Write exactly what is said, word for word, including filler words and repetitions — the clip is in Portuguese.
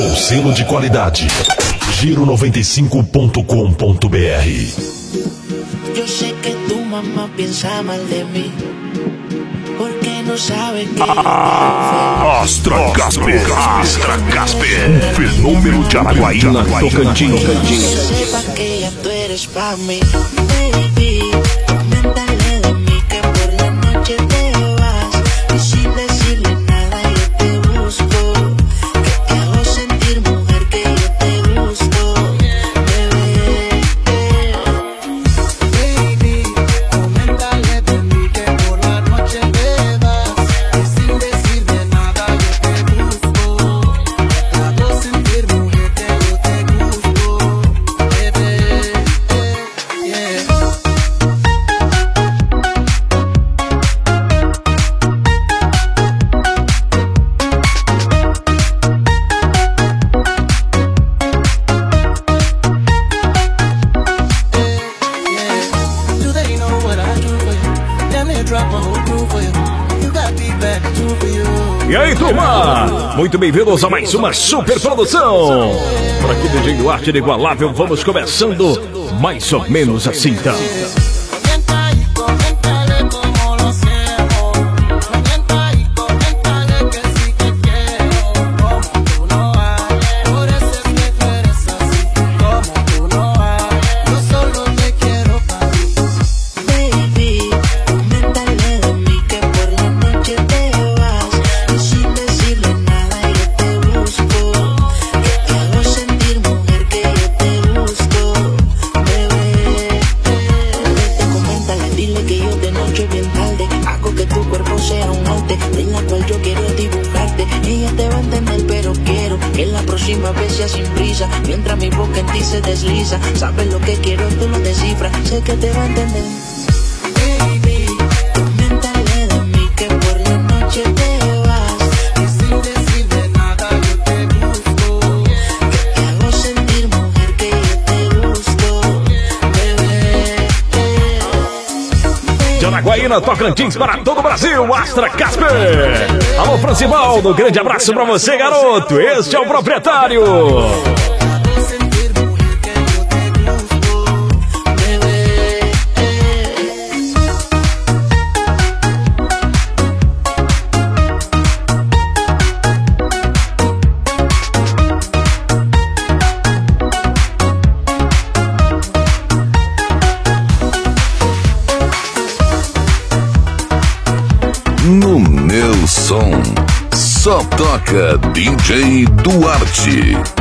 com selo de qualidade. Giro noventa e cinco ponto com ponto b r. Yo sé que tu mamá piensa mal de mí, porque no sabe que Astra Casper, Astra Casper, um fenômeno de Araguaí, na Tocantins. sepa que ya tú eres pa' mí, baby. Coméntale de mí que por la noche te vas y sin decirle nada yo te busco, que te hago sentir mujer, que yo te gusto, bebé. Baby, coméntale de mí que por la noche te vas y sin decirme nada yo te busco, te hago sentir mujer, que yo te gusto, bebé. Yeah. Do they know what I do for you? Damn near drop my whole crew for you. You got me back, true for you. E aí, turma? Muito bem-vindos a mais uma super produção. Por aqui, D J Duarte Inigualável, vamos começando mais ou menos assim, então. Comenta y coméntale como lo hacemos. Comenta y coméntale que sí que quiero. Como tú no hay, por eso es que tú eres así. Como tú no hay, yo solo te quiero para mí. Baby, coméntale de mí que por la noche te vas y sin decirle nada yo te busco, que te hago sentir mujer, que yo te gusto, bebé. Vete, coméntale, dile que yo de noche bien tarde hago que tu cuerpo sea un arte en la cual yo quiero dibujarte. Ella te va a entender, pero quiero que la próxima vez sea sin prisa, mientras mi boca en ti se desliza. Sabes lo que quiero, tú lo descifras, sé que te va a entender. Baby, coméntale de mí que por la noche te vas Y sin decirme nada yo te busco. que te hago sentir mujer, que yo te gusto, bebé. De Araguaí, na Tocantins, para todo o Brasil, Astra Casper. Alô, Francibaldo, grande abraço pra você, garoto. Este é o proprietário. Hago sentir mujer, que yo te gusto, Bebé. No meu som, só toca D J Duarte.